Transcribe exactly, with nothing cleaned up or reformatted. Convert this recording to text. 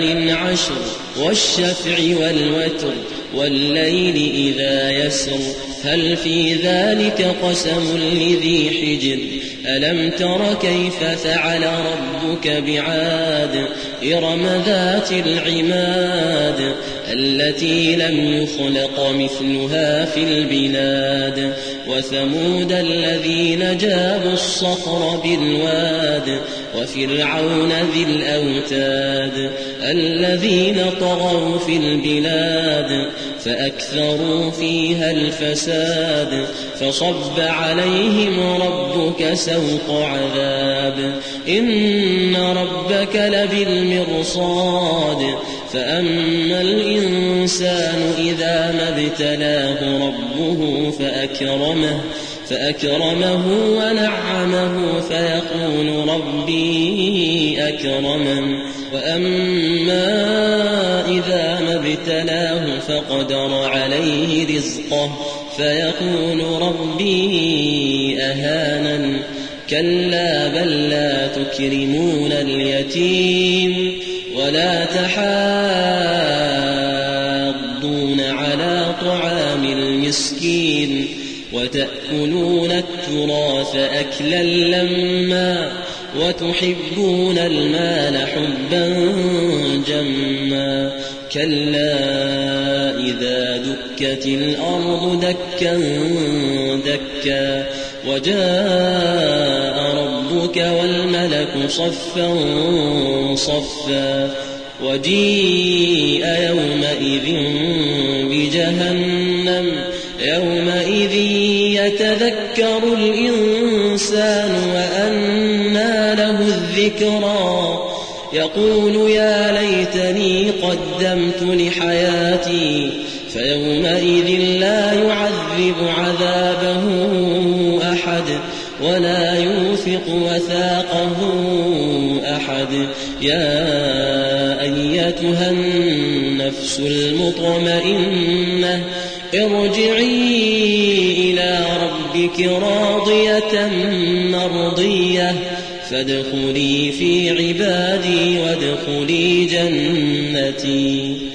عشر والشفع والوتر والليل إذا يسر هل في ذلك قسم لذي حجر ألم تر كيف فعل ربك بعاد إرم ذات العماد التي لم يخلق مثلها في البلاد وثمود الذين جابوا الصخر بالواد وفرعون ذي الأوتاد الذين طغوا في البلاد فأكثروا فيها الفساد فصب عليهم ربك سوط عذاب إن ربك لبالمرصاد فأما الإنسان إذا ما ابتلاه ربه فأكرمه فأكرمه ونعمه فيقول ربي أكرمن وأما إذا ما ابتلاه فقدر عليه رزقه فيقول ربي أهانن كلا بل لا تكرمون اليتيم ولا تحاضون على طعام المسكين وتأكلون التراث أكلا لما وتحبون المال حبا جما كلا إذا دكت الأرض دكا دكا وجاء ربك والملك صفا صفا وجيء يومئذ بجهنم يومئذ يتذكر الإنسان وأنى له الذكرى يقول يا ليتني قدمت لحياتي فيومئذ لا يعذب عذابه أحد ولا يوثق وثاقه أحد يا أيتها النفس المطمئنة ارجعي إلى ربك راضية مرضية فادخلي في عبادي وادخلي جنتي.